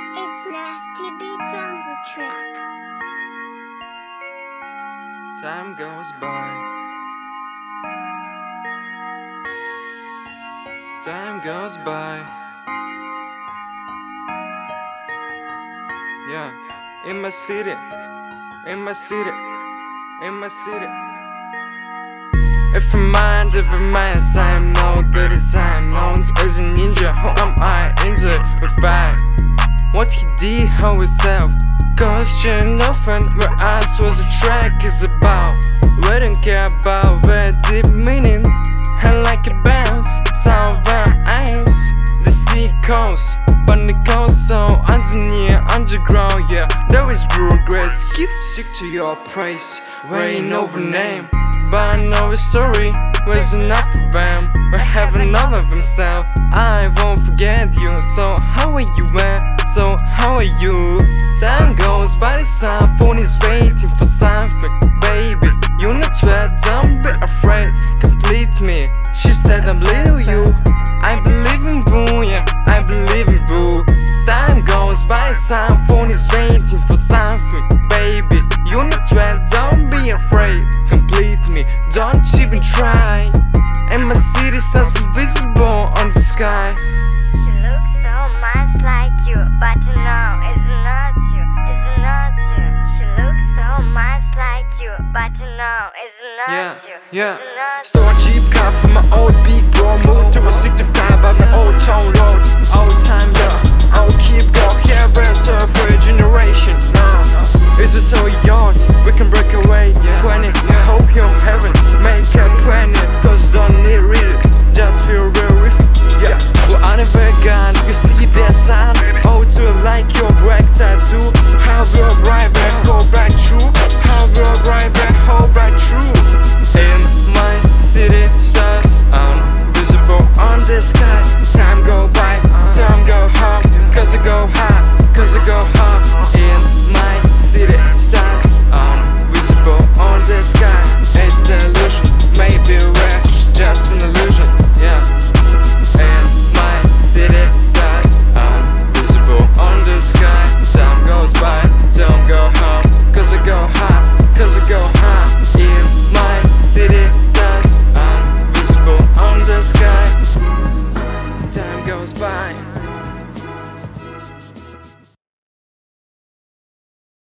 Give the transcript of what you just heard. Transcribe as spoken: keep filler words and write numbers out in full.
It's Nasty Beats on the track. Time goes by. Time goes by. Yeah, in my city, in my city, in my city. Every mind, every mind, I know that it's I am known as a ninja. Who am I in the fight? What he did, how himself. Question nothing, where eyes was a track is about. We don't care about the deep meaning. And like a bounce, sound of our eyes. The sea coast, but the coast so underneath, underground, yeah. There is progress, kids stick to your praise. We ain't know the name, but I know the story. Where's enough of them? We have enough of themselves. I won't forget you. So how are you, man? So how are you? Time goes by, the sun phone is waiting for something. Baby, you're not bad, don't be afraid. Complete me. She said I'm little you. I believe in boo, yeah, I believe in boo. Time goes by, the sun phone is waiting for something. Baby, you're not bad, don't be afraid. Complete me, don't even try. And my city stands invisible on the sky. She looks so much like you, but no, it's not you, it's not you. She looks so much like you, but no, it's not Yeah, you, yeah. it's not Stole a cheap car from my old beat, bro. Moved to a sixty